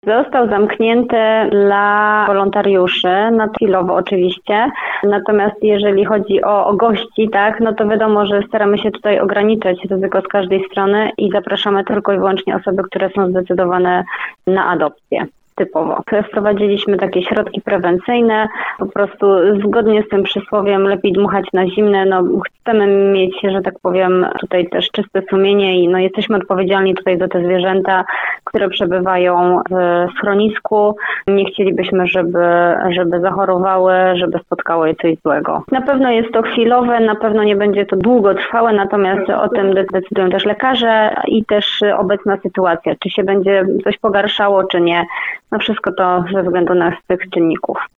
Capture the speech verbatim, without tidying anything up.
Został zamknięty dla wolontariuszy, na chwilowo oczywiście. Natomiast jeżeli chodzi o, o gości, tak, no to wiadomo, że staramy się tutaj ograniczać ryzyko z każdej strony i zapraszamy tylko i wyłącznie osoby, które są zdecydowane na adopcję. Typowo. Wprowadziliśmy takie środki prewencyjne, po prostu zgodnie z tym przysłowiem lepiej dmuchać na zimne, no chcemy mieć, że tak powiem, tutaj też czyste sumienie i no jesteśmy odpowiedzialni tutaj za te zwierzęta, które przebywają w schronisku. Nie chcielibyśmy, żeby, żeby zachorowały, żeby spotkało je coś złego. Na pewno jest to chwilowe, na pewno nie będzie to długotrwałe, natomiast o tym decydują też lekarze i też obecna sytuacja, czy się będzie coś pogarszało, czy nie. No wszystko to ze względu na tych czynników.